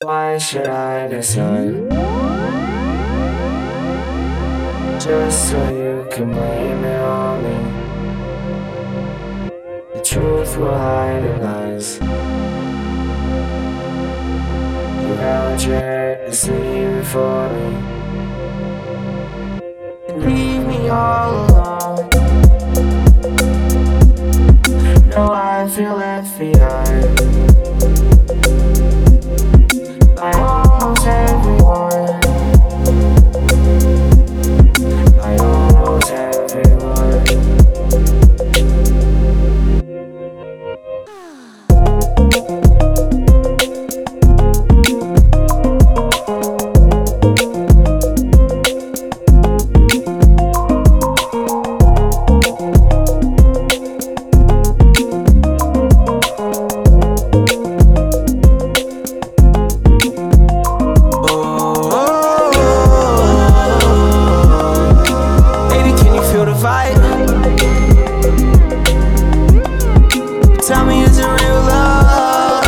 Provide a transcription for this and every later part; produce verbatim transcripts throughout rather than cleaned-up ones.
Why should I decide? Just so you can blame it on me. The truth will hide in lies. You held your head to sleep for me and leave me all alone. No, I feel left behind by almost everyone. By almost everyone. Tell me, is it real love?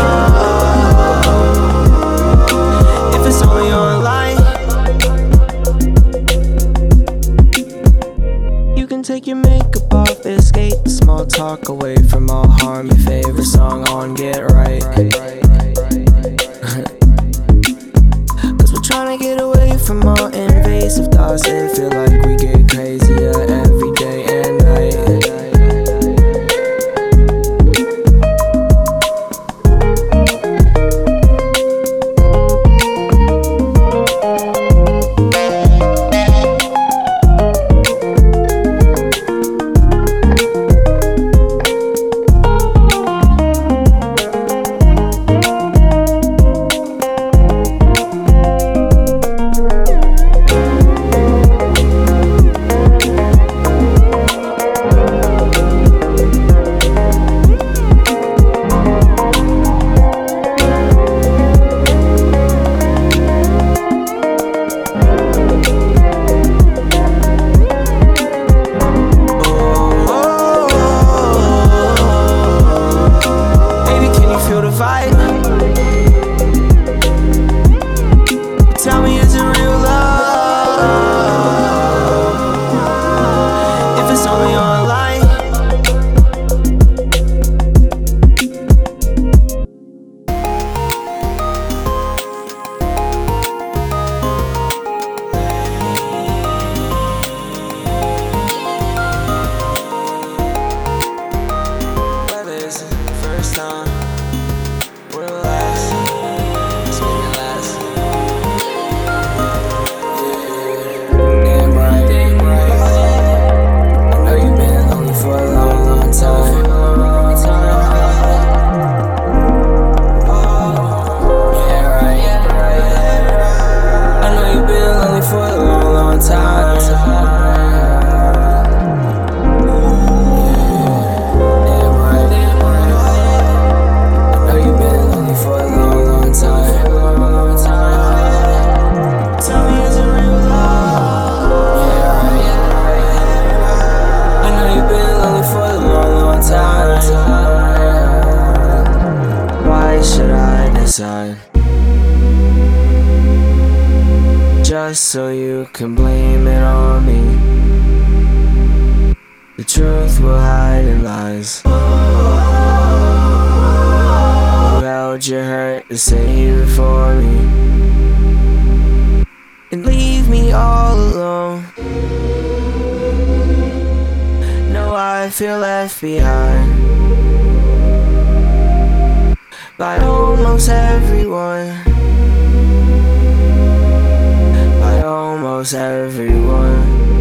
If it's only online, you can take your makeup off, escape the small talk, away from all harm. Your favorite song on, get right. Cause we're trying to get away from all invasive thoughts and feel like we get crazier every day and night. Tell me, is it real love? If it's only online. Whether it's the first time or the last, let's make it last. Why should I decide? Just so you can blame it on me. The truth will hide in lies. You held your hurt to save it for me and leave me all alone. No, I feel left behind by almost everyone. By almost everyone.